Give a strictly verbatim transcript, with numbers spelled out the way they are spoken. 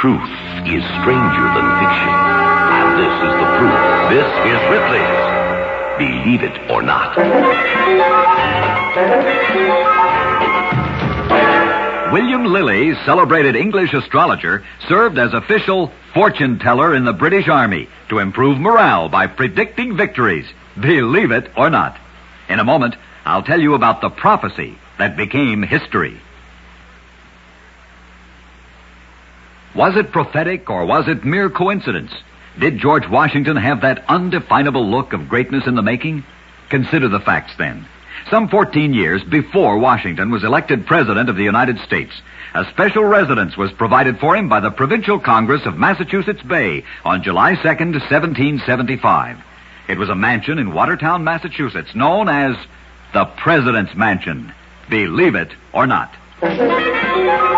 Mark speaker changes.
Speaker 1: Truth is stranger than fiction. And this is the proof. This is Ripley's Believe It or Not.
Speaker 2: William Lilly, celebrated English astrologer, served as official fortune teller in the British Army to improve morale by predicting victories. Believe it or not. In a moment, I'll tell you about the prophecy that became history. Was it prophetic or was it mere coincidence? Did George Washington have that undefinable look of greatness in the making? Consider the facts then. Some fourteen years before Washington was elected President of the United States, a special residence was provided for him by the Provincial Congress of Massachusetts Bay on July second, seventeen seventy-five. It was a mansion in Watertown, Massachusetts, known as the President's Mansion. Believe it or not.